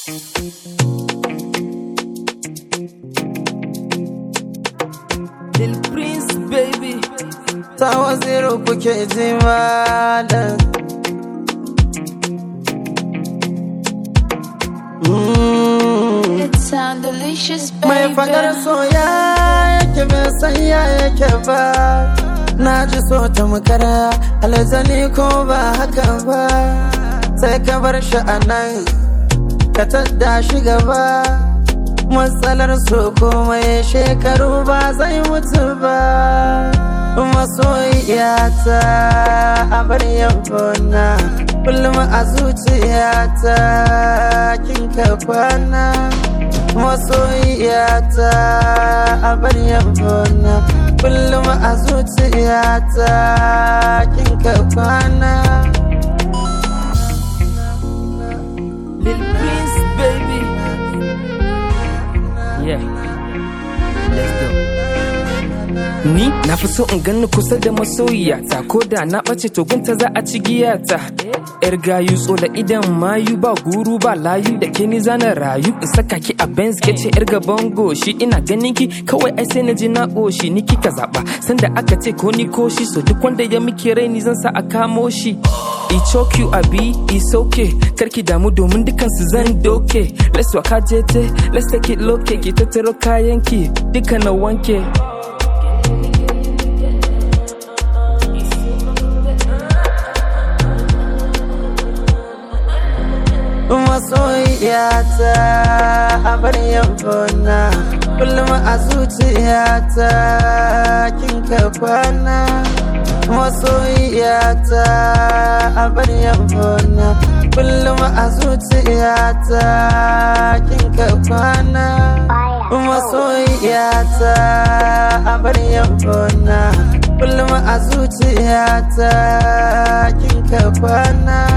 Lil Prince baby Tawa zero kuke ji malam. It sound delicious, baby. Mai fadar soya yake bai san ya yake ba. Na ji so ta makara alzani ko ba haka ba. Sai ka bar shi a nan ka tadda shi gaba. Matsalar so komai shekaru ba zai mutu ba. Masoyiyata a bar yabona, kullum a zuciyata kin ka kwana. Masoyiyata a bar yabona, kullum a zuciyata kin ka kwana. Lil Prince baby. Yeah, let's go. Ni na fi so in ganni kusa da masoyiyata, ko da na ɓace to gunta za a ci giyata. Yar gayu tsola idan mayu, ba guru ba layu, da ke ni zana rayu. In saka ki a Benz ke ce yar gaban goshi, ina ganin ki kawai ai sai na ji na ƙoshi. Ni kika zaɓa sanda aka ce ko ni ko shi, so duk wanda ya miki raini zan sa a kamo shi. I choke you abi, it's okay. Karki damu domin dukansu zan doke. Let's waka jete, let's take it low ki tattaro kayanki, duka na wanke. Masoyiyata a bar yabona, kullum a zuciyata kin ka kwana. Masoyiyata a bar yabona, kullum a zuciyata kin ka kwana. Masoyiyata a bar yabona, kullum a zuciyata kin ka kwana.